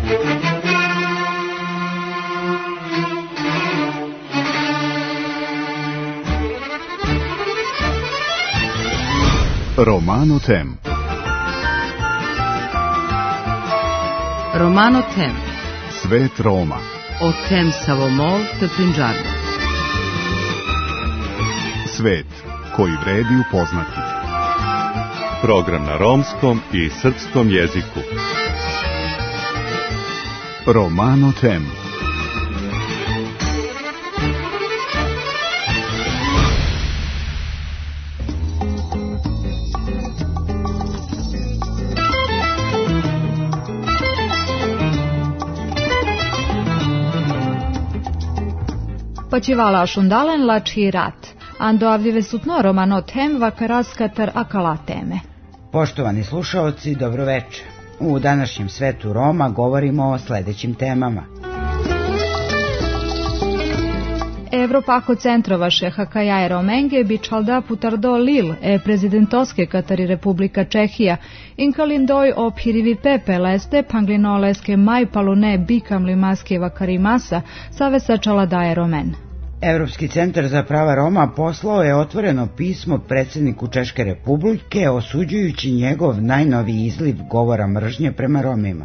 Romano Tem. Romano Tem. Svet Roma. O tem Savomol te Punjabno. Svet koji vredi upoznati. Program na romskom i srpskom jeziku. Romano Tem. Počívala šundalen lači rat. Ando avljive sutno Romano Tem vakaraskatar akala teme. Poštovani slušaoci, dobroveče. U današnjem svetu Roma govorimo o sledećim temama. Evropako centrovaše Hakajaje Romenge bi čalda putardo Lil prezidentoske Katari Republika Čehija inkalindoj o pirivi pepe leste panglinoleske majpalune bikam limaske vakarimasa savesa čaladaje Romen. Evropski centar za prava Roma poslao je otvoreno pismo predsjedniku Češke Republike osuđujući njegov najnoviji izliv govora mržnje prema Romima.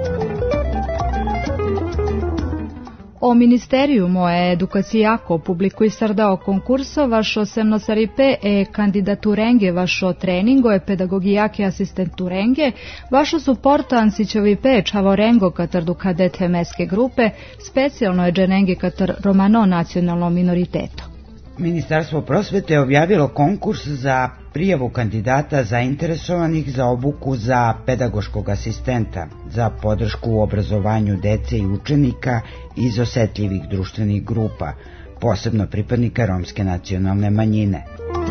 O ministerijumu edukacijako publikuj sardao konkurso vašo semnosaripe kandidaturenge vašo treningo pedagogijake asistenturenge vašo suporto ansićovi čavorengo katar dukadete meske grupe specijalno je dženenge katar romano nacionalno minoriteto. Ministarstvo prosvete objavilo konkurs za prijavu kandidata zainteresovanih za obuku za pedagoškog asistenta, za podršku u obrazovanju dece i učenika iz osetljivih društvenih grupa, posebno pripadnika romske nacionalne manjine.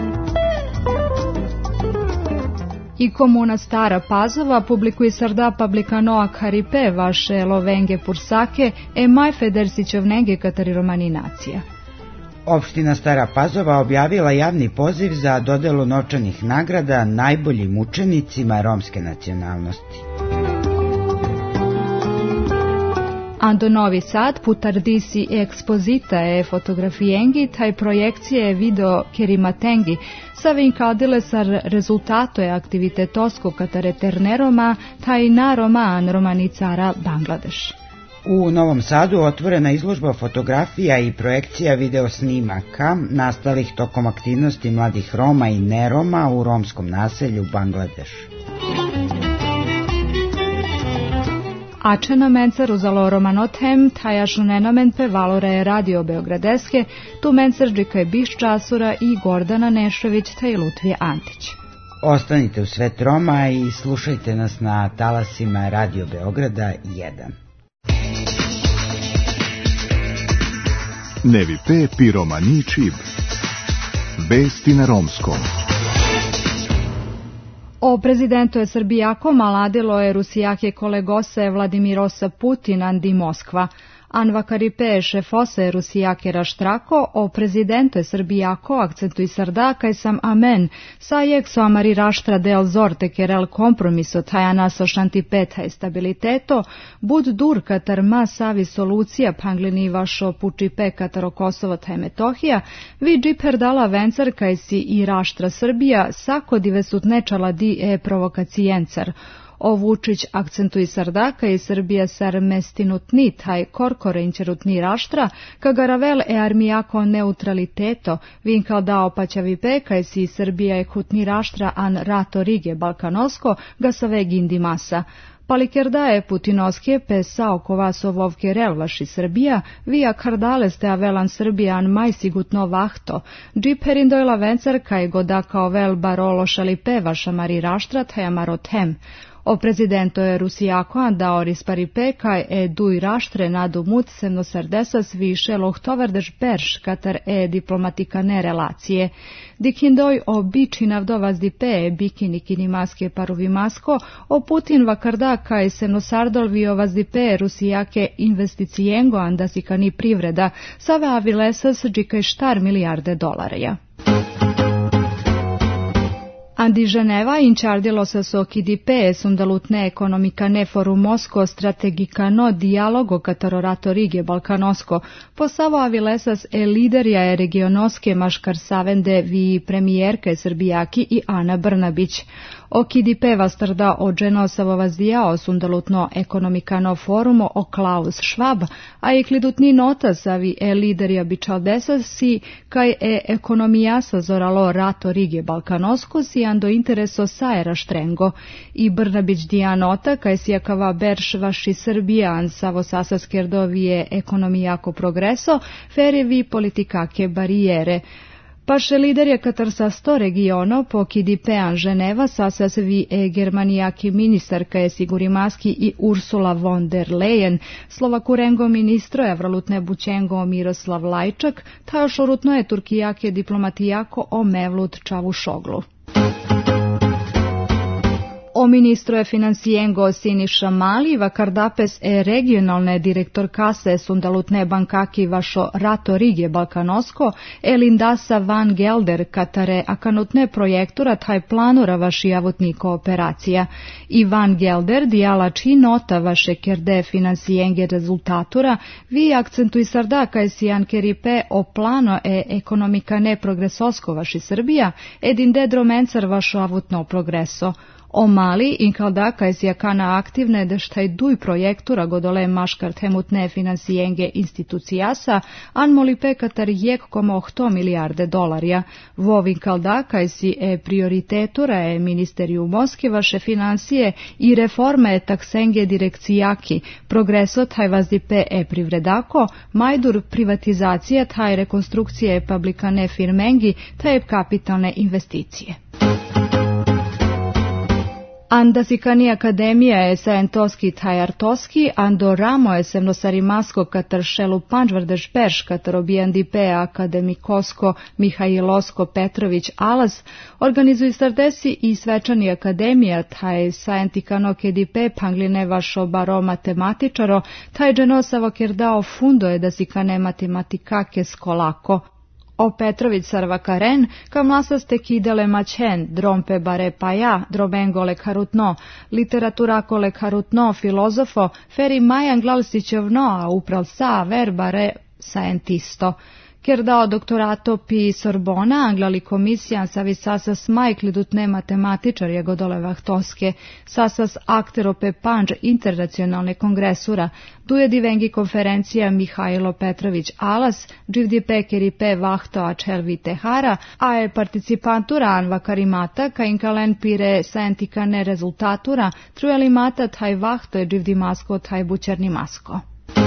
I komuna Stara Pazova publikuje sarda publikanoa Karipe vaše lovenge pursake maj federsićovnenge katari romani nacija. Opština Stara Pazova objavila javni poziv za dodelu novčanih nagrada najboljim učenicima romske nacionalnosti. Ando Novi Sad putardisi ekspozita fotografijengi taj projekcije video kerimatengi sa vinkadile sar rezultato aktivitetosko katare terneroma taj na roman romanicara Bangladeš. U Novom Sadu otvorena izložba fotografija i projekcija videosnimaka nastalih tokom aktivnosti mladih Roma i neroma u romskom naselju Bangladeš. Ačena mencer uzalo Romano Tem, tajašu nenomen pe valore radio Beogradeske, tu mencer džika je Biš Časura i Gordana Nešović taj Lutvije Antić. Ostanite u svet Roma i slušajte nas na talasima Radio Beograda 1. Nevi pe romani čib. Vesti na romskom. O prezidentu je Srbijako maladilo je Rusijake kolegose Vladimirosa Putin andi Moskva. Anva Karipe šefose Rusijake raštrako, o prezidentu je Srbijako akcentuj sarda kaj sam amen, sajek so amari raštra del zorte kerel kompromiso tajana so šantipeta i stabiliteto, bud dur katar ma savi solucija panglini vašo pučipe kataro Kosovo taj Metohija, vi džiper dala vencar kaj si i raštra Srbija, sako divesut nečala di provokacijencar. O Vučić akcentuj sardaka i Srbija sar mestinutni taj korkorenčerutni raštra, kagaravel armijako neutraliteto, vinkal dao paćavi pekaj si Srbija je kutni raštra an rato rige balkanosko, gasave gindimasa. Palikerda je Putinoske pesao kovasovovke relvaši Srbija, via kardale ste avelan Srbijan majsigutno vahto, džiperin dojla vencer kaj godakao vel barolo šalipe vaša mari raštra taj marotem. O prezidentu je Rusijako andao risparipe kaj duj raštre nadu mut semno sardesas više lohtoverdeš berš katar diplomatikane relacije. Dikindoj o bičinav dovazdipe bikini kinimaske paruvimasko, o Putin vakarda kaj semno sardolvio vazdipe Rusijake investicijengo andasikani privreda, save avilesas džikaj štar milijarde dolarja. Andi Ženeva inčardilo se so KDP sundalutne ekonomika ne forumosko strategikano dialogo katororato Rige Balkanosko posavo avilesas liderja regionoske maškar savende vi premijerke Srbijaki i Ana Brnabić. O KDP vastarda o Dženosavo vazdijao sundalutno ekonomikano forumo o Klaus Schwab, a i klidutni notas avi liderja bičaldesasi kaj ekonomijasa zoralo rato Rige Balkanosko si ando intereso saera štrengo. I Brnabić dija nota kaj si jakava berš vaši Srbijan savo sasaskerdovije ekonomijako progreso, feri vi politikake barijere. Paše liderje Katar sa 100 regiono po KDP-an Ženeva sasas vi germanijaki ministarka je Sigurimaski i Ursula von der Leyen, Slovakurengo ministro Evrolutne Bućengo Miroslav Lajčak, ta još orutno je Turkijake diplomatijako o Mevlut Čavušoglu. O ministro je financijengo Siniša Mali, vakardapes regionalne direktor kase sundalutne bankaki vašo rato Rige Balkanosko, Lindasa van Gelder katare akanutne projektura taj planura vaši javutni kooperacija. I van Gelder dijala či nota vaše kerde financijenge rezultatura, vi akcentuj sarda kaj si ankeripe o plano ekonomika ne progresosko vaši Srbija, edin dedro mencar vašo avutno progreso. O Mali inkalda kaj si jakana aktivne da štaj duj projektura godole maškar temutne finansijenge institucijasa, an molipe katar 1,8 milijarde dolarja. Vov inkalda kaj si prioritetura ministeriju Moskve vaše financije i reforme taksenge direkcijaki, progreso taj vazdipe privredako, majdur privatizacija taj rekonstrukcije publikane firmengi taj kapitalne investicije. Andasikani akademija je sajentoski tajartoski, ando ramo je semnosarimasko katar šelu pančvardeš perš katar obijandipe akademikosko Mihajlosko Petrović Alas, organizuju stardesi i svečani akademija, taj sajentikano kedipe pangline vašo baro matematičaro, taj dženosavo kerdao fundo je da sikane matematikake skolako. O Petrović Sarvakaren, kam lasaste kidele mačen, drompe bare pa ja, drobengole karutno, literaturako karutno, filozofo, feri majan glalsićevno, a upral sa verbare saentisto. Ker dao doktorato pi Sorbona, anglali komisijan savi sasas majklidutne matematičar je godole vahtoske, sasas aktero pe panđ internacionalne kongresura, duje divengi konferencija Mihajlo Petrović Alas, dživdi pekeri pe vahto a čelvi tehara, a je participantura anva karimata, ka inkalen pire sajentikane rezultatura, trujeli mata taj vahto je dživdi masko taj bućerni masko.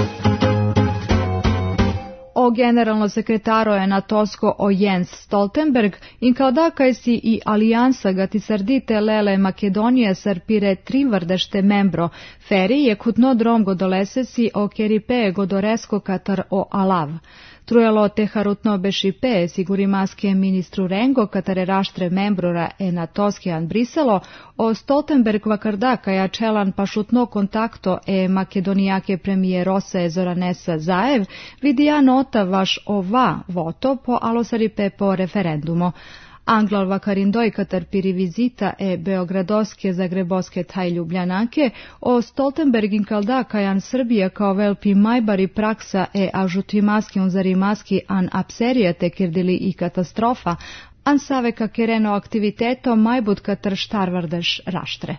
O generalno sekretaro je natosko o Jens Stoltenberg, in kao da kaj si i alijansa ga ti sardite lele Makedonije sarpire trimvrdešte membro, feri je kutno drom godolesesi o keripe godoresko katar o alav. Trujelo te harutno bešipe sigurimaske ministru Rengo katare raštre membrora natoske an Briselo, o Stoltenberg vakarda kaja čelan pašutno kontakto makedonijake premijerose Zoranesa Zaev, vidija nota vaš ova voto po alosaripe po referendumo. Anglal vakarindoj katar piri vizita beogradoske zagreboske taj ljubljanake, o Stoltenberg inkalda kajan Srbija kao velpi majbari praksa ažutimaski unzarimaski an apserija te kirdili i katastrofa, an save kakereno aktiviteto majbud katar štarvardeš raštre.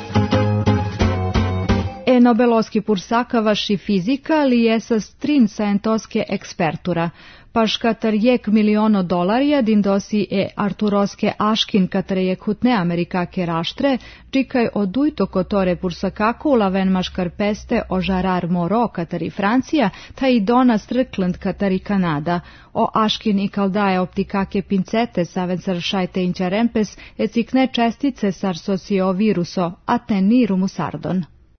Nobelovski pursaka vaši fizika li je sa strin sajentoske ekspertura. Paš katar $1 milion din dosi Arturoske Aškin katar je kutne Amerikake raštre, čikaj odujto kotore pursakaku laven maškar peste o žarar moro katar i Francija, ta i Dona Strickland katar i Kanada. O Aškin i kaldaje optikake pincete saven sar šajte inčarempes cikne čestice sar sosio viruso, a te ni rumusardon.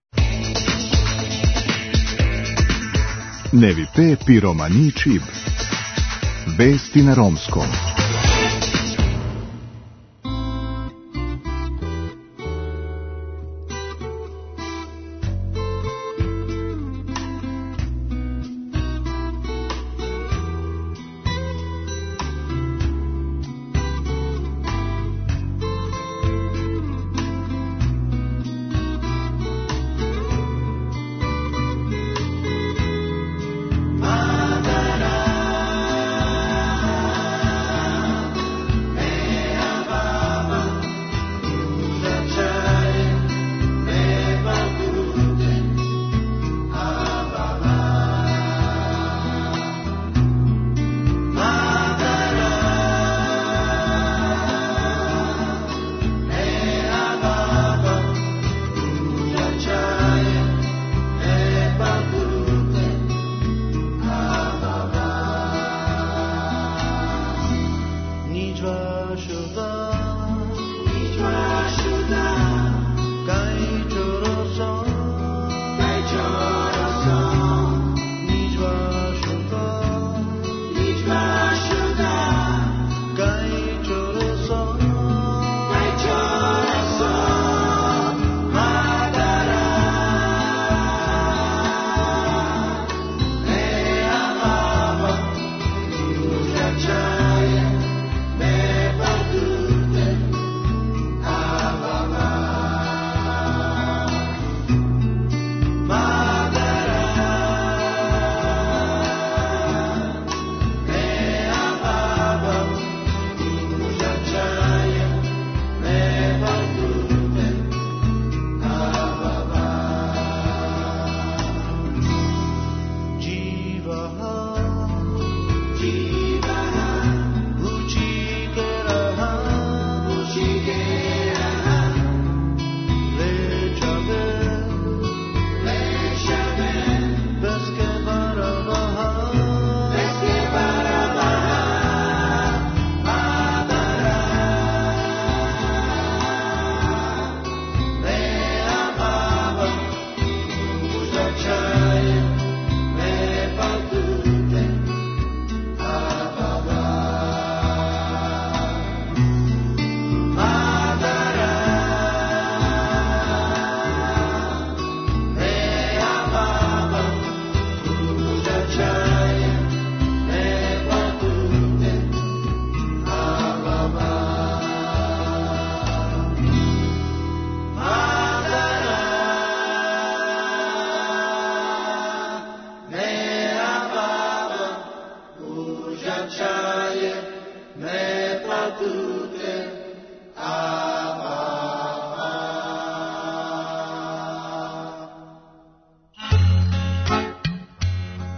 Nevi pe piromani čib. Vesti na romskom.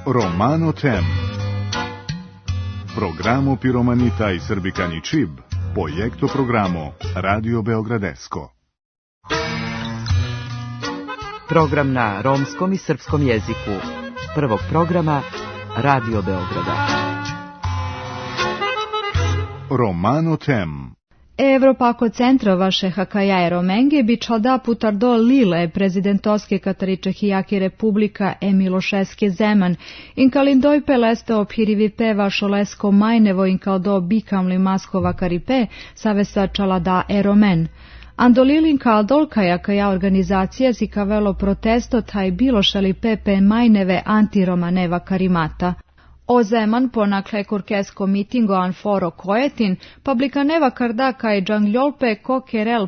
Romano Tem. Programo Piromanita i Srbikani Čib, projekto programo Radio Beogradesko. Program na romskom i srpskom jeziku. Prvog programa Radio Beograda. Romano Tem. Evropako centrova šehakaja Romenge bi čalda putardo Lile, prezidentovske Kataričehijaki republika Milošeske Zeman, in kalindoj peleste obhirivi peva šolesko majnevo in kaldo bikamli maskova karipe, savesa čalada Romen. Andolilin kaldolkaja kaja organizacija si kavelo protesto taj bilošali pepe majneve antiromaneva karimata. O Zeman ponakle kurkesko mitingo an foro kojetin, publikaneva kardaka i džanglolpe kokerel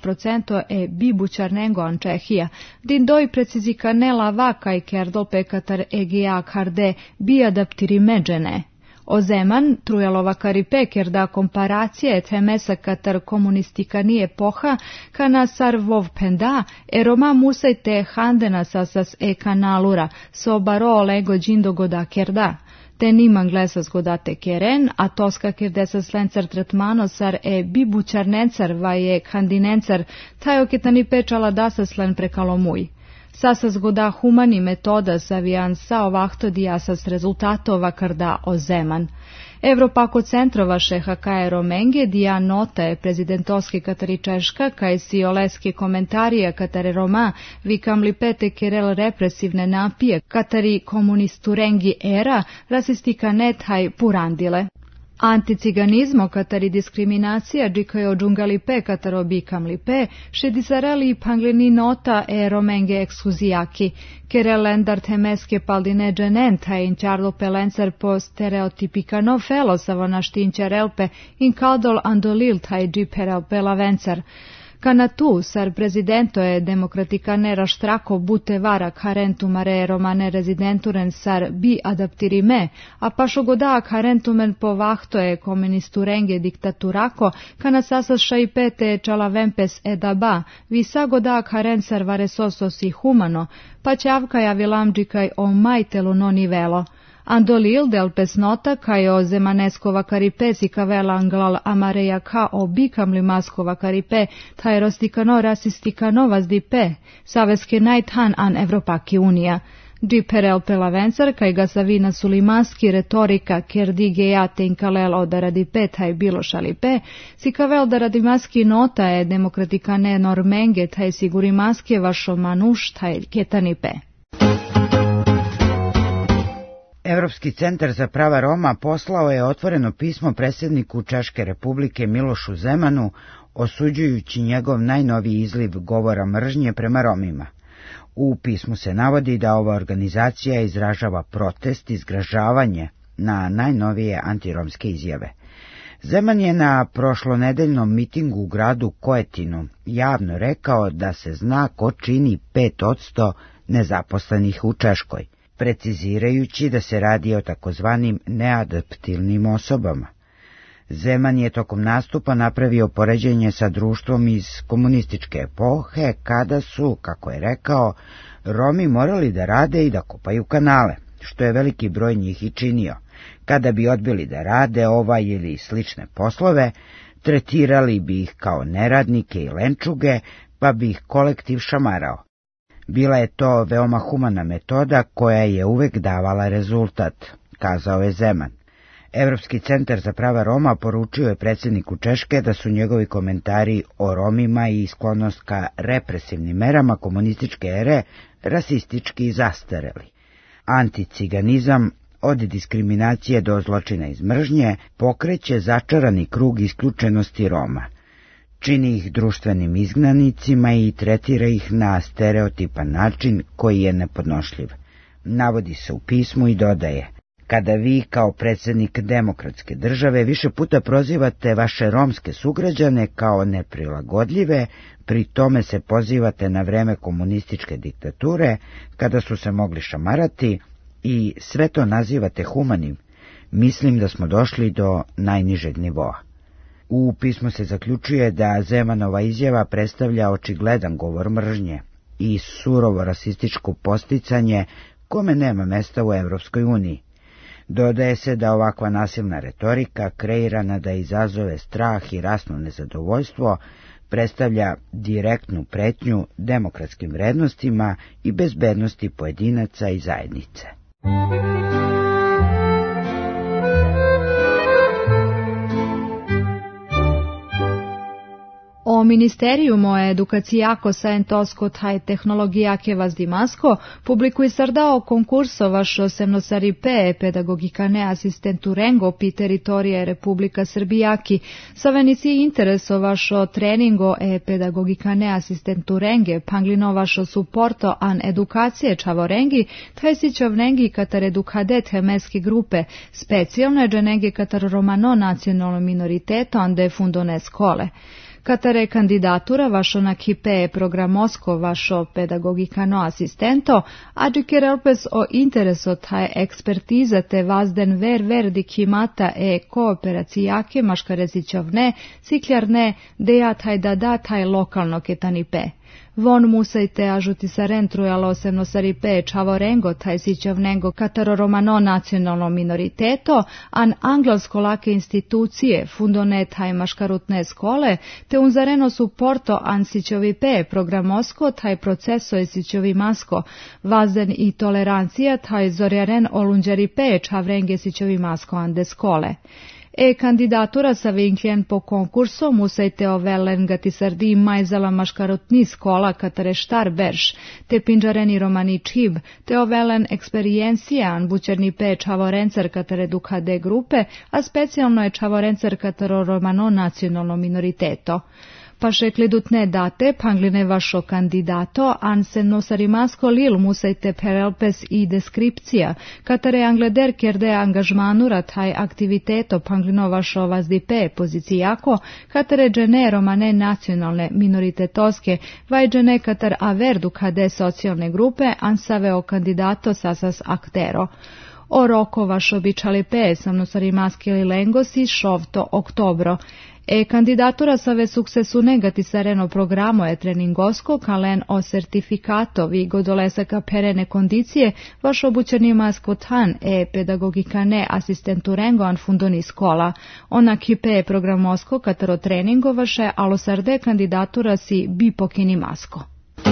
5% bibučarnengo an Čehija, din doj precizikanela vaka i kerdolpe katar egija karde bi adaptiri međene. O Zeman, trujalova karipe kerda komparacije temesa katar komunistika nije poha, kana sarvov penda, Roma musajte handena sasas kanalura, so baro lego džindogoda kerda. Te niman glesas godate keren, a toska kirdesas lencar tretmanosar bibučarnencar vaje kandinencar, tajo ketani pečala dasas len prekalomuj. Sasas goda humani metoda savijan sa ovahto dijasas rezultatova karda o Zeman. Evropako centrova šehakaje Romenge dija nota je prezidentovski Katari Češka, kaj si oleski komentarija Katare Roma, vikam li pete kerel represivne napije, Katari komunisturengi era, rasistika netaj purandile. Anticiganizmo Katari diskriminacija džikajo džungalipe Kataro bikamlipe, šedisareli i pangleni nota Romenge ekskuzijaki, kerelendar temeske paldine dženenta in čarlo pelencar po stereotipikano felo savonaštinčarelpe in kaldol andolil taj džiperelpe lavencar. Kana tu, sar prezidento je demokratikane raštrako bute varak harentumare romane rezidenturen sar bi adaptirime, a pašo godak harentumen po vahto je komunisturenge diktaturako, kana sasas šaipete čalavempes edaba, visa godak haren sar varesosos i humano, pa ćavkaja vilamđikaj o majtelu no nivelo. Andolil del pesnota kaj o zemaneskova karipe si kavela anglal amareja ka o bikamli maskova karipe, taj rostikano rasistikano vazdipe, saveske najthan an Evropaki unija. Džiperel pelavencar kaj ga savina sulimaski retorika kerdigejate in kalel o da radi pe taj bilo šalipe, si kavel da radi maski nota je demokratikane normenge taj siguri maske vašo manuš taj ketanipe. Evropski centar za prava Roma poslao je otvoreno pismo predsjedniku Češke republike Milošu Zemanu, osuđujući njegov najnoviji izliv govora mržnje prema Romima. U pismu se navodi da ova organizacija izražava protest i zgražavanje na najnovije antiromske izjave. Zeman je na prošlonedeljnom mitingu u gradu Kojetinu javno rekao da se zna ko čini 5% nezaposlenih u Češkoj, precizirajući da se radi o takozvanim neadaptivnim osobama. Zeman je tokom nastupa napravio poređenje sa društvom iz komunističke epohe, kada su, kako je rekao, Romi morali da rade i da kopaju kanale, što je veliki broj njih i činio. Kada bi odbili da rade ovaj ili slične poslove, tretirali bi ih kao neradnike i lenčuge, pa bi ih kolektiv šamarao. Bila je to veoma humana metoda koja je uvek davala rezultat, kazao je Zeman. Evropski centar za prava Roma poručio je predsjedniku Češke da su njegovi komentari o Romima i sklonost ka represivnim merama komunističke ere rasistički i zastareli. Anticiganizam, od diskriminacije do zločina iz mržnje, pokreće začarani krug isključenosti Roma. Čini ih društvenim izgnanicima i tretira ih na stereotipan način koji je nepodnošljiv. Navodi se u pismu i dodaje: kada vi kao predsjednik demokratske države više puta prozivate vaše romske sugrađane kao neprilagodljive, pri tome se pozivate na vreme komunističke diktature, kada su se mogli šamarati, i sve to nazivate humanim, mislim da smo došli do najnižeg nivoa. U pismu se zaključuje da Zemanova izjava predstavlja očigledan govor mržnje i surovo rasističko posticanje kome nema mesta u Evropskoj uniji. Dodaje se da ovakva nasilna retorika, kreirana da izazove strah i rasno nezadovoljstvo, predstavlja direktnu pretnju demokratskim vrednostima i bezbednosti pojedinaca i zajednice. O Ministeriumo edukacijako saentosko taj tehnologijake vazdimasko publikuje sardao konkurso vašo semnosaripe pedagogikane asistenturengo pi teritorije Republika Srbijaki, savenici intereso vašo treningo pedagogikane asistenturenge, panglino vašo suporto an edukacije čavorengi, tajsićovnengi katar edukadet hemeski grupe, specijalne dženengi katar romano nacionalno minoriteto ande fundone skole. Katare kandidatura vašo na kipe programosko vašo pedagogikano asistento, adžikerelpes o intereso taj ekspertiza te vazden ver di kimata kooperacijake maškarezićovne, cikljarne, deja taj da taj lokalno ketanipe. Von musajte ažuti sa rentrujalo semnosaripe čavorengo taj sićovnengo kataro romano nacionalno minoriteto, an anglosko-lake institucije fundone taj maškarutne skole, te unzareno suporto an sićovipe programosko taj proceso je sićovimasko, vazden i tolerancija taj zorjaren olunđeripe čavrenge sićovimasko ande skole. Kandidatura sa vinkljen po konkurso musajte ovelen gati sardi majzala maškarotni skola katare štar berš, te pinđareni romani čib, te ovelen eksperijencijan bućerni pe čavorencer katare dukade grupe, a specijalno je čavorencer kataro romano nacionalno minoriteto. Paše klidutne date, pangline vašo kandidato, an se nosarimasko lil musajte perelpes i deskripcija, katare angleder kerde angažmanura taj aktiviteto panglino vašo vazdipe pozicijako, katare džene romane nacionalne minoritetoske, vaj džene katar averdu kade socijalne grupe, an saveo kandidato sasas aktero. O roko vašo bičalipe samnosarimaski li lengosi šovto oktobro. Kandidatura save sukcesu negati sareno programo je treningosko kalen o sertifikato vi godolesaka perene kondicije vaš obućeni maskotan pedagogikane asistenturengo an fundoni skola. Ona kipe programosko kataro treningo vaše alosarde kandidatura si bipokini masko.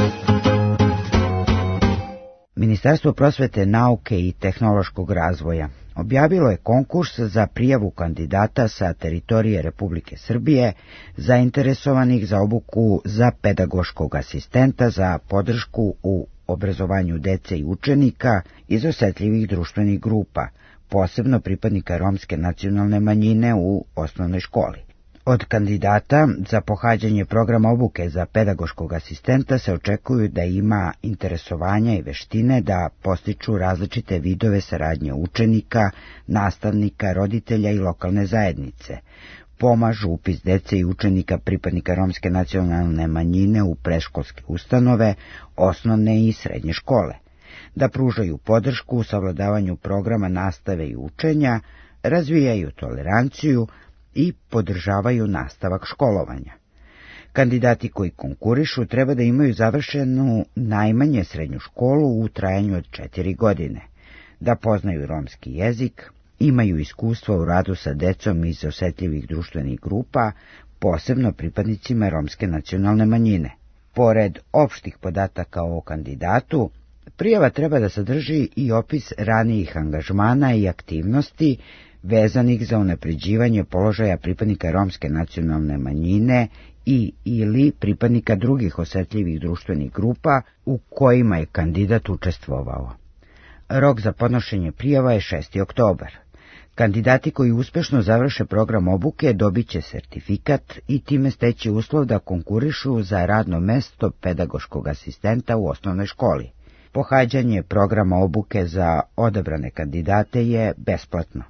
Ministarstvo prosvete, nauke i tehnološkog razvoja objavilo je konkurs za prijavu kandidata sa teritorije Republike Srbije zainteresovanih za obuku za pedagoškog asistenta za podršku u obrazovanju dece i učenika iz osetljivih društvenih grupa, posebno pripadnika romske nacionalne manjine u osnovnoj školi. Od kandidata za pohađanje programa obuke za pedagoškog asistenta se očekuju da ima interesovanja i veštine da postiču različite vidove saradnje učenika, nastavnika, roditelja i lokalne zajednice, pomažu upis dece i učenika pripadnika romske nacionalne manjine u predškolske ustanove, osnovne i srednje škole, da pružaju podršku u savladavanju programa nastave i učenja, razvijaju toleranciju i podržavaju nastavak školovanja. Kandidati koji konkurišu treba da imaju završenu najmanje srednju školu u trajanju od 4 godine, da poznaju romski jezik, imaju iskustva u radu sa decom iz osetljivih društvenih grupa, posebno pripadnicima romske nacionalne manjine. Pored opštih podataka o kandidatu, prijava treba da sadrži i opis ranijih angažmana i aktivnosti vezanih za unapređivanje položaja pripadnika romske nacionalne manjine i ili pripadnika drugih osetljivih društvenih grupa u kojima je kandidat učestvovao. Rok za podnošenje prijava je 6. oktobar. Kandidati koji uspešno završe program obuke dobit će sertifikat i time steći uslov da konkurišu za radno mesto pedagoškog asistenta u osnovnoj školi. Pohađanje programa obuke za odabrane kandidate je besplatno.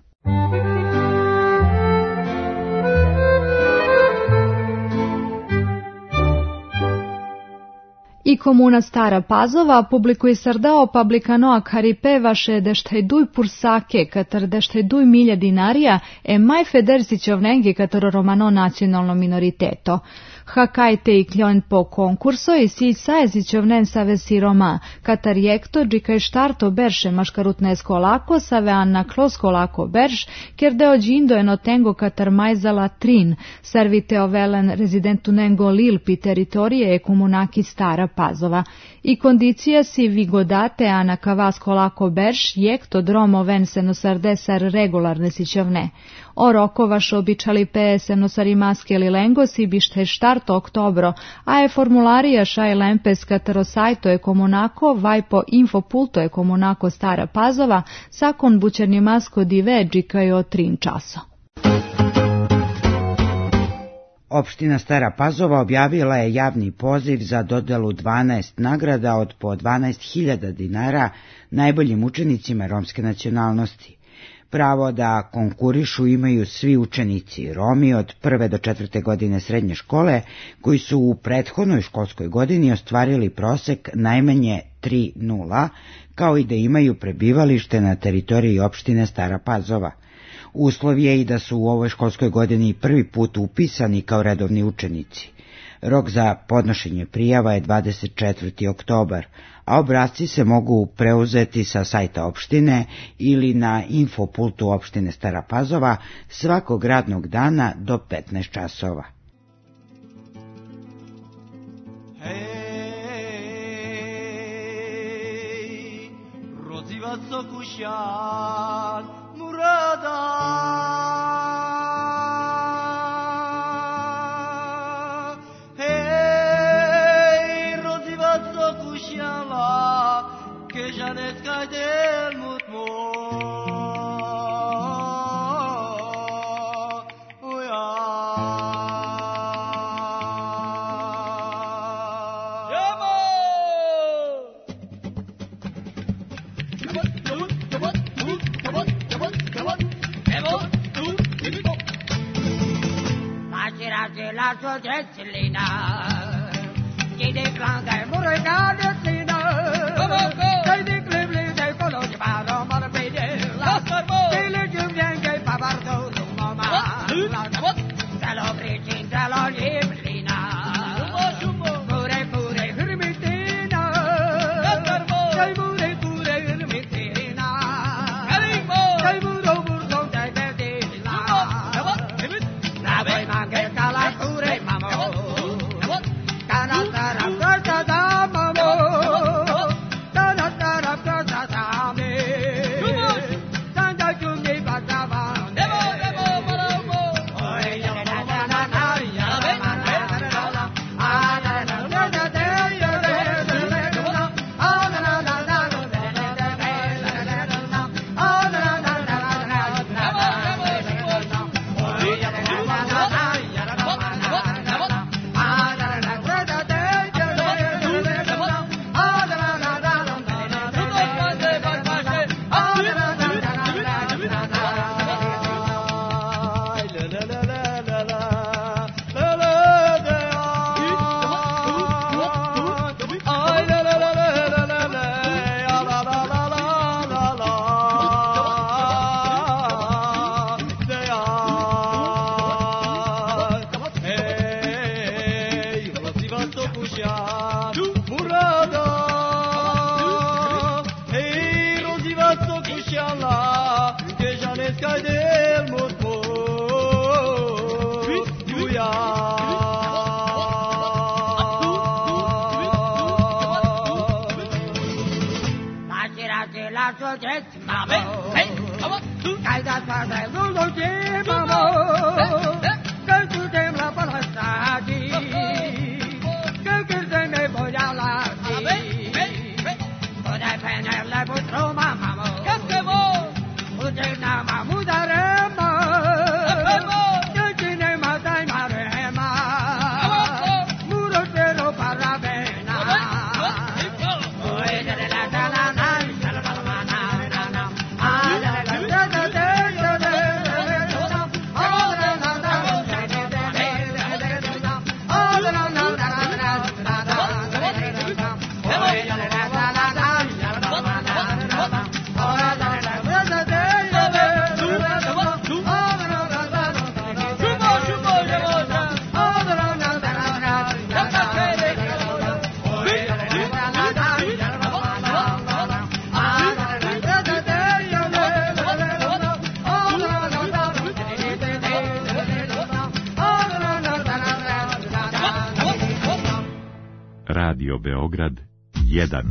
I komuna Stara Pazova publikuje sardao publikanoa karipe vaše deštajduj pursake katar deštajduj milja dinarija maj federsićovnengi katar romano nacionalno minoriteto. Hakajte i kljon po konkurso i si sajezićovnen save siroma, katarjekto džikaj štarto berše maškarutne skolako save anna kloskolako berš, kjer deo džindo enotengo katar majzala trin, servite ovelen rezidentu nengo lilpi teritorije e komunaki Stara Pazova. I kondicija si vigodate ana kavas kolako berš, jekto dromo ven senosardesar regularne sićovne. O rokovaš običali PSM-nosari maske ili lengosi bište štarto oktobro, a je formularija šaj lempes katarosajto je komunako, vajpo infopulto je komunako Stara Pazova, sakon bućerni masko dive džikaju o 3 časo. Opština Stara Pazova objavila je javni poziv za dodelu 12 nagrada od po 12.000 dinara najboljim učenicima romske nacionalnosti. Pravo da konkurišu imaju svi učenici Romi od 1. do 4. godine srednje škole koji su u prethodnoj školskoj godini ostvarili prosek najmanje 3,0, kao i da imaju prebivalište na teritoriji opštine Stara Pazova. Uslov je i da su u ovoj školskoj godini prvi put upisani kao redovni učenici. Rok za podnošenje prijava je 24. oktobar, a obrasci se mogu preuzeti sa sajta opštine ili na infopultu opštine Stara Pazova svakog radnog dana do 15 časova. Hej, roziva sokušan murada. Radio Beograd 1.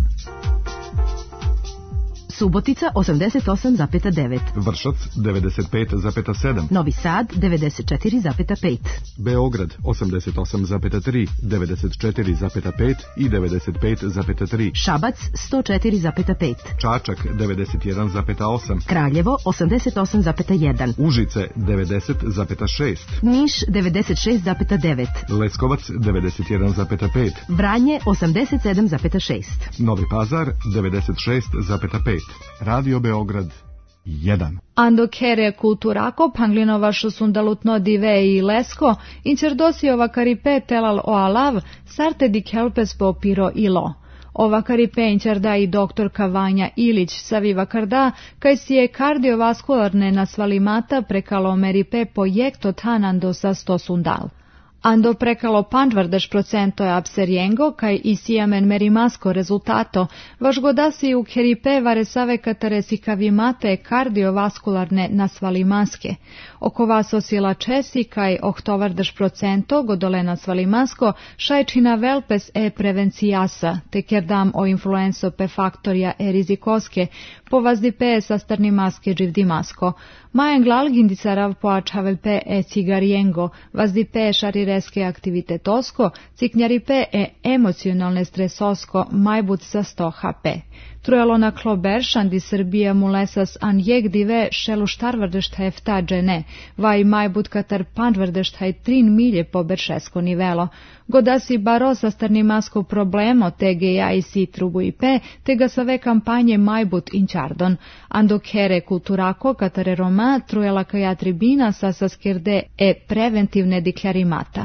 Subotica 88,9. Vršac 95,7. Novi Sad 94,5. Beograd 88,3, 94,5 i 95,3. Šabac 104,5. Čačak 91,8. Kraljevo 88,1. Užice 90,6. Niš 96,9. Leskovac 91,5. Vranje 87,6. Novi Pazar 96,5. Radio Beograd 1. Ando kere kulturako Panglinova šusundalutno dive i lesko, incerdosiova karipe telal oalav, sarte di kelpes po piro ilo. Ova karipe incerda i doktorka Vanja Ilić saviva karda, kaj si je kardiovaskularne nasvalimata prekalo meripe projekto tanando sa sto sundal. Ando prekalo pančvardeš procento je abseriengo, kaj isiamen merimasko rezultato, vaš godasi u keripe varesave kateresikavimate kardiovaskularne nasvalimaske. Oko vas osila česi, kaj ohtovardeš procento godole nasvalimasko, šajčina velpes e prevencijasa, te kerdam o influenso pe faktorja e rizikoske, po vazdipe sastarnimaske dživdimasko. Majen glalgindicarav poačavelpe e cigariengo, vazdipe šarireske aktivitetosko, ciknjaripe e emocionalne stresosko, majbut sa 100 HP. Truelona kloberšan di Srbija mulesas an jegdive šelu štarvrdešta efta džene, vaj majbut katar pančvrdešta i 3 milje po beršesko nivelo. Godasi baro sa starnimasko problemo TGA i si trubu i pe, te ga save kampanje majbut inčardon. Ando kere kulturako katare roma truela kaja tribina sa saskerde e preventivne diklarimata.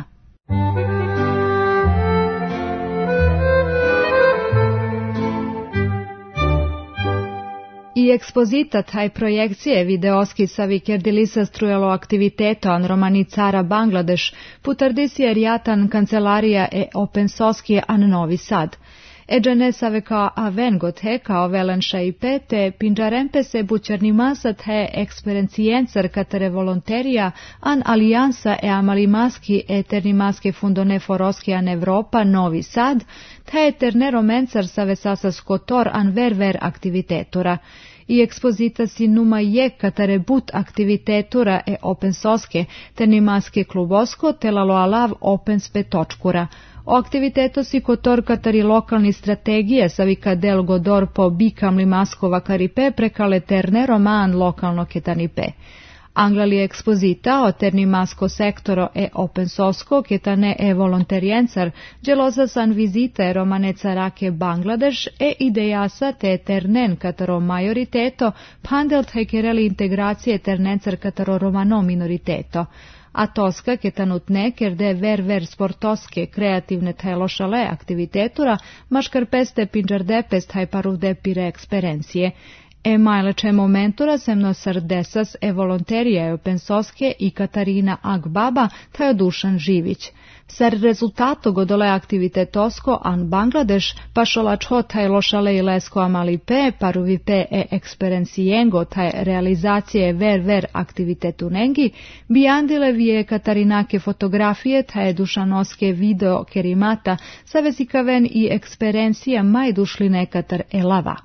I ekspozita taj projekcije videoski sa vikerdilisa strujelo aktiviteto an romanicara Bangladeš, putardisije rijatan kancelarija e opensoski an Novi Sad. Eđene save kao aven gothe kao velenša i pete, pinđarempe se bučerni masat he eksperencijencar katere volonterija an alijansa e amalimaski eternimaske fundone foroski an Evropa Novi Sad, te eterne romencar save sasas kotor an ver aktivitetura. I ekspozita si numa je katare but aktivitetura e opensoske, ternimaske klubosko telalo alav opens petočkura. O aktiviteto si kotor katari lokalni strategije savika del godor po bikamli maskova karipe prekale terne roman lokalno ketanipe. Anglali ekspozita o terni masko sektoro e opensosko ketane e volonterijencar geloza san vizite romaneca rake Bangladeš e idejasa te ternen kataro majoriteto pandelt hekereli integracije ternencar kataro romano minoriteto. A toska ketanutne kerde ver sportoske kreativne telošale aktivitetura maškar peste pinđardepest hajparuvde pire eksperencije. E majleče momentura semno sardesas e volonterija e opensoske i Katarina Agbaba tajo Dušan Živić. Sar rezultato godole aktivitetosko an Bangladeš pašolačho taj lošale i lesko amalipe paruvipe e eksperencijengo taj realizacije ver aktivitetunengi bijandile vije Katarinake fotografije taj dušanoske video kerimata savezikaven i eksperencija majdušline katar elava.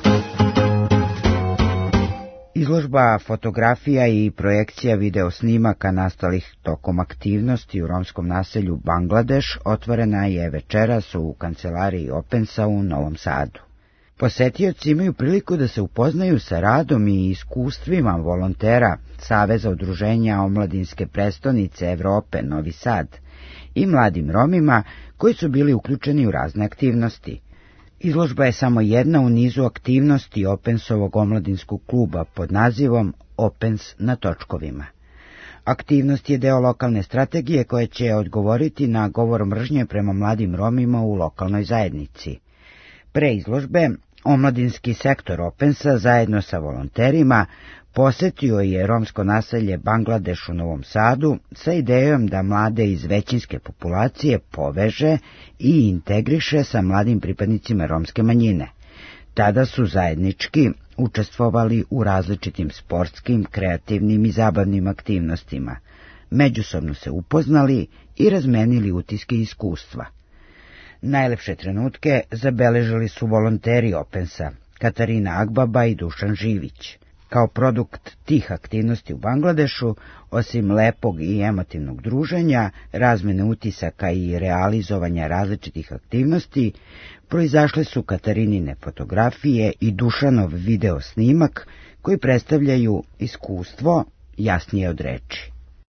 Izložba fotografija i projekcija videosnimaka nastalih tokom aktivnosti u romskom naselju Bangladeš otvorena je večeras u kancelariji Opensa u Novom Sadu. Posetioci imaju priliku da se upoznaju sa radom i iskustvima volontera Saveza udruženja omladinske prestonice Evrope Novi Sad i mladim Romima koji su bili uključeni u razne aktivnosti. Izložba je samo jedna u nizu aktivnosti Opensovog omladinskog kluba pod nazivom Opens na točkovima. Aktivnost je deo lokalne strategije koja će odgovoriti na govor mržnje prema mladim Romima u lokalnoj zajednici. Pre izložbe, omladinski sektor Opensa zajedno sa volonterima posetio je romsko naselje Bangladeš u Novom Sadu sa idejom da mlade iz većinske populacije poveže i integriše sa mladim pripadnicima romske manjine. Tada su zajednički učestvovali u različitim sportskim, kreativnim i zabavnim aktivnostima. Međusobno se upoznali i razmenili utiske i iskustva. Najlepše trenutke zabeležili su volonteri Opensa, Katarina Agbaba i Dušan Živić. Kao produkt tih aktivnosti u Bangladešu, osim lepog i emotivnog druženja, razmene utisaka i realizovanja različitih aktivnosti, proizašle su Katarinine fotografije i Dušanov video snimak koji predstavljaju iskustvo jasnije od reči.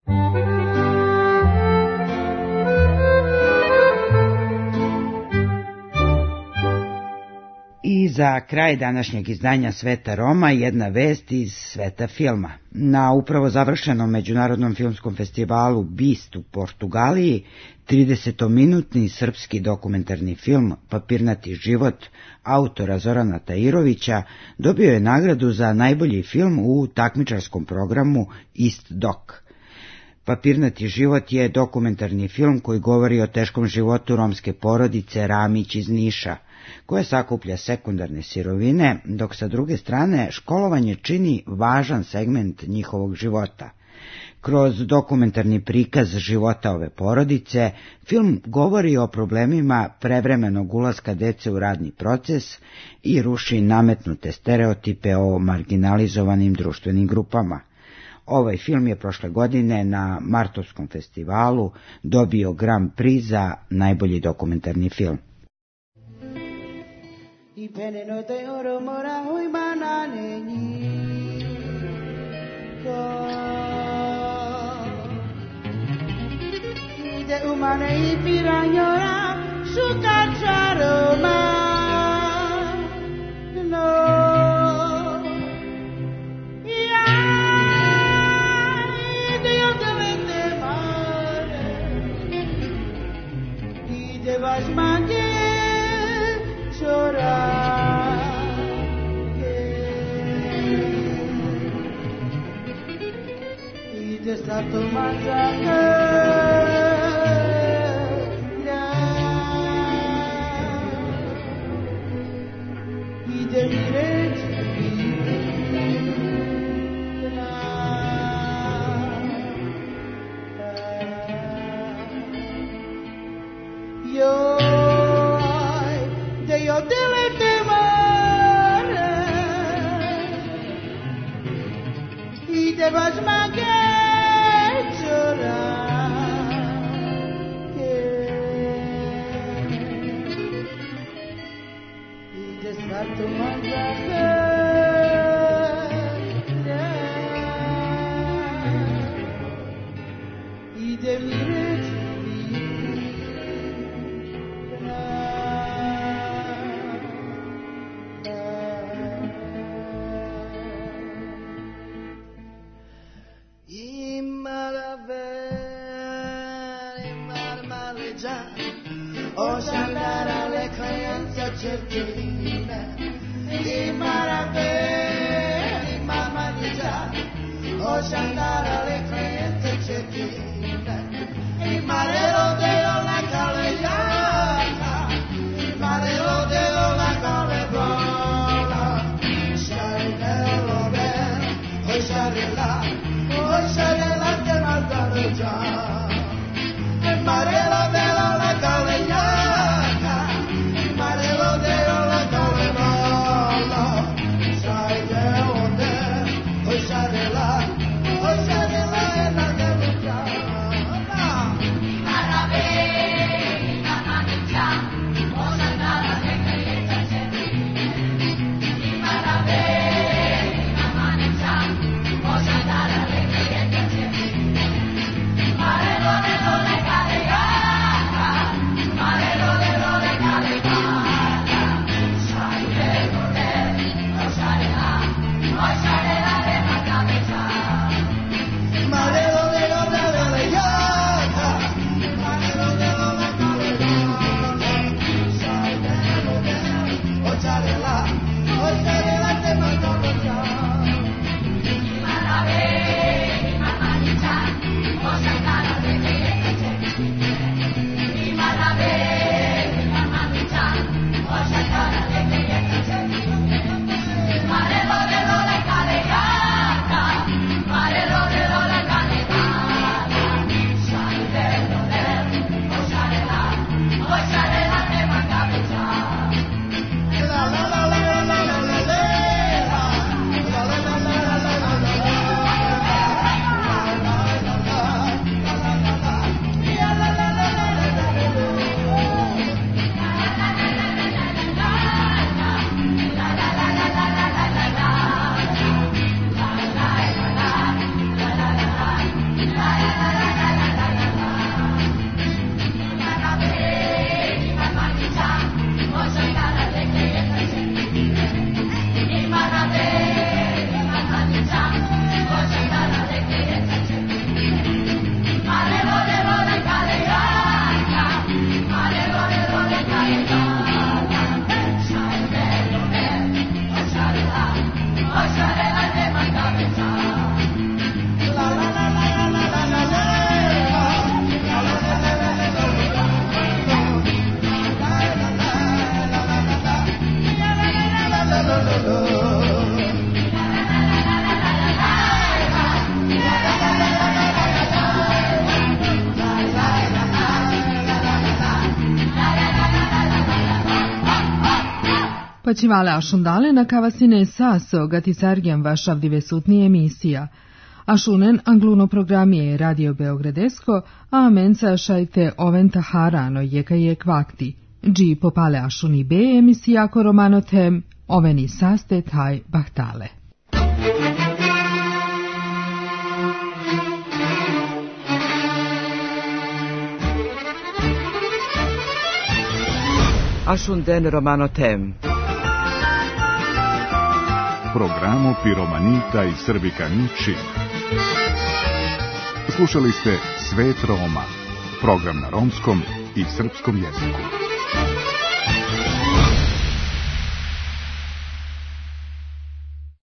I za kraj današnjeg izdanja Sveta Roma jedna vest iz sveta filma. Na upravo završenom Međunarodnom filmskom festivalu BIST u Portugaliji 30-minutni srpski dokumentarni film Papirnati život autora Zorana Tahirovića dobio je nagradu za najbolji film u takmičarskom programu East Doc. Papirnati život je dokumentarni film koji govori o teškom životu romske porodice Ramić iz Niša, koja sakuplja sekundarne sirovine, dok sa druge strane školovanje čini važan segment njihovog života. Kroz dokumentarni prikaz života ove porodice, film govori o problemima prevremenog ulaska dece u radni proces i ruši nametnute stereotipe o marginalizovanim društvenim grupama. Ovaj film je prošle godine na Martovskom festivalu dobio Grand Prix za najbolji dokumentarni film. I peneno te oro mora hui banane ni ko ni de umane I piranyora sukacharoma no ya de yo te vende mare I de vas mange I de stato mangiare I de mireći Io te le temare I te vas magare I te stato mangiare I te mireći Pačivale ašundale na kavasine saso gatisargiam vašav divesutni emisija. Ašunen angluno programije Radio Beogradesko, a menca šajte oventa harano jeka je kvakti. Dži popale ašuni be emisija ko romano tem, oveni saste taj bahtale. Ašunden romano tem. Programo Piromanita i Srbikani čib. Slušali ste Svet Roma, program na romskom i srpskom jeziku.